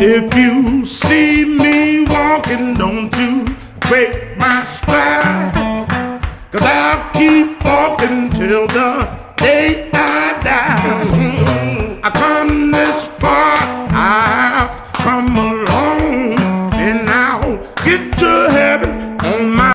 If you see me walking, don't you break my stride, 'cause I'll keep walking till the day